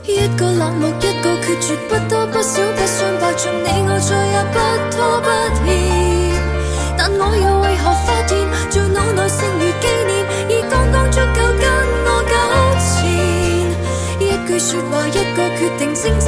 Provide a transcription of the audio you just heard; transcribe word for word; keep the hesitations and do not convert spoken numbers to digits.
一個冷漠，一個決絕，不多不少，不相伯仲，你我再也不拖不欠。但我又為何發現，在腦內剩餘紀念，已剛剛足夠跟我糾纏。一句說話，一個決定，聲